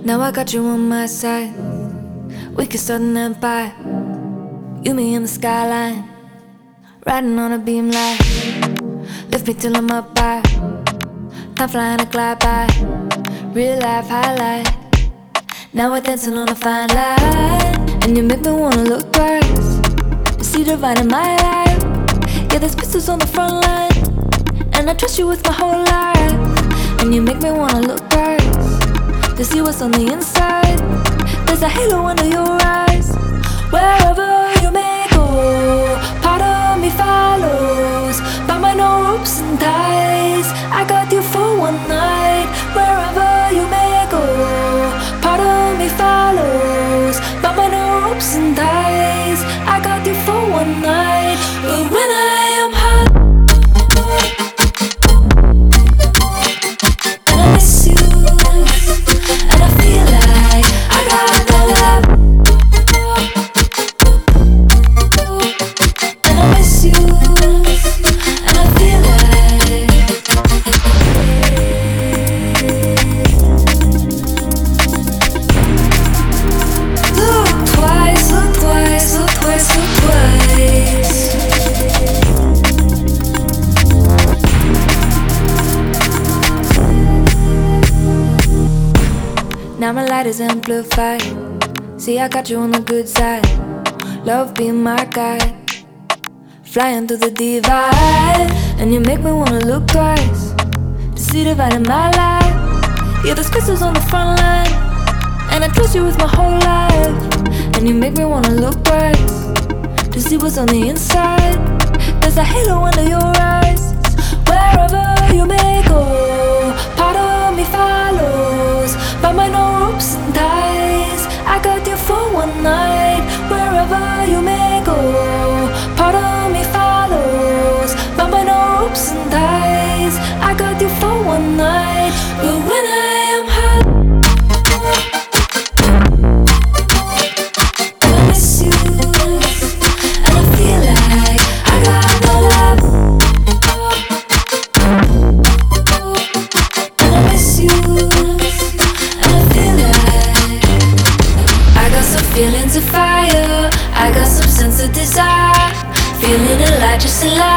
Now I got you on my side. We can start an empire. You, me in the skyline, riding on a beam light. Lift me till I'm up high. Time flying a glide by. Real life highlight. Now we're dancing on a fine line. And you make me wanna look twice to see the light in my life. Yeah, there's pistols on the front line, and I trust you with my whole life. And you make me wanna look twice to see what's on the inside. There's a halo under your eyes. Wherever you may go, part of me follows. But my no ropes and ties, I got you for one night. Wherever you may go, part of me follows. But my no ropes and ties, I got you for one night. But when I am hot and I miss you, and I feel like I got no love, and I miss you, and I feel like look twice, look twice, look twice, look twice. Now my light is amplified. See, I got you on the good side. Love being my guide, flying through the divide. And you make me wanna look twice to see the light in my life. Yeah, there's crystals on the front line, and I trust you with my whole life. And you make me wanna look twice to see what's on the inside. There's a halo under your eyes. Wherever you may go, part of me follows. But my no ropes and ties, I got you for one night. Wherever you may go, part of me follows. But my no ropes and ties, I got you for one night. But when I am hot and I miss you, and I feel like I got no love, and I miss you, and I feel like I got some feelings of fire, I got some sense of desire, feeling it like just a lie.